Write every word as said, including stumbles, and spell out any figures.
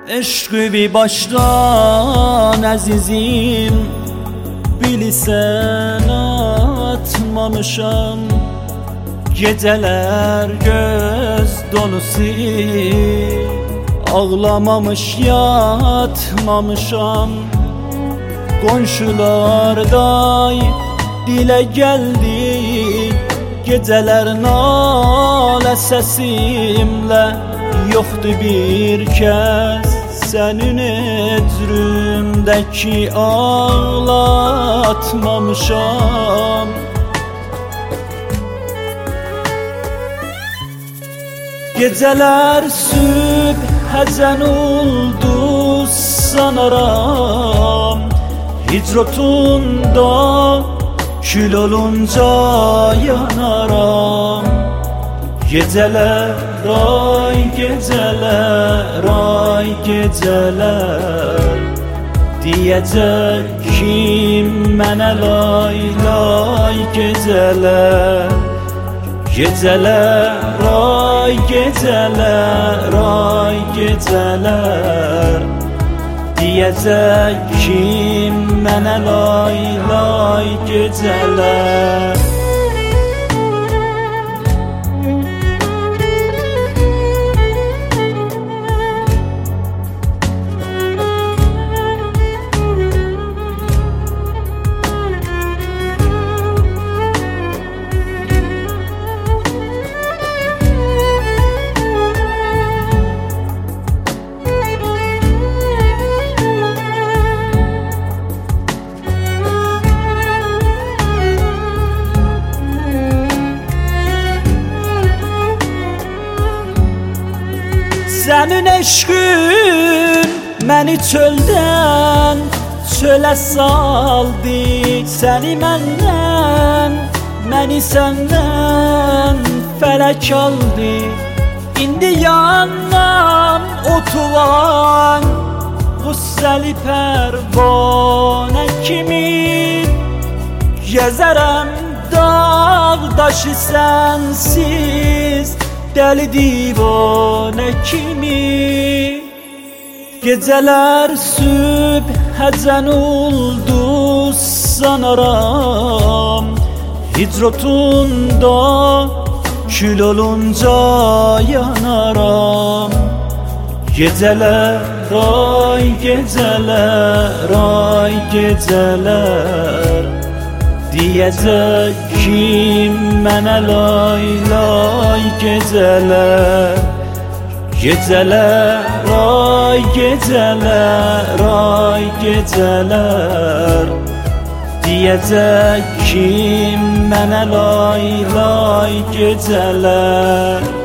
Eşqi bir başdan əzizim, bilirsən atmamışam. Gecələr göz dolusu ağlamamış yatmamışam. Qonşularday dilə gəldi gecələr nalə səsimlə. Yoxdur bir kəs sənin ecrümdəki ağlatmamışam. Gecələr sübh həzən oldu sanaram. Hicrotunda kül olunca yanaram. Gecələr, ay gecələr, ay gecələr, deyəcək kim mənə lay lay gecələr. Gecələr, ay gecələr, ay gecələr, deyəcək kim mənə lay lay gecələr. Sənin eşqin məni çöldən çölə saldı. Səni məndən, məni səndən fələk aldı. İndi yandan otuvan qüssəli pərvanə kimi gəzərəm dağ daşı sənsiz, dəli divanə kimi. Gecələr sübh həzən oldu sanaram. Hicrotunda kül olunca yanaram. Gecələr, ay gecələr, ay gecələr, deyəcək kim mənə lay lay gecələr. Gecələr, ay gecələr, ay gecələr, deyəcək kim mənə lay lay gecələr.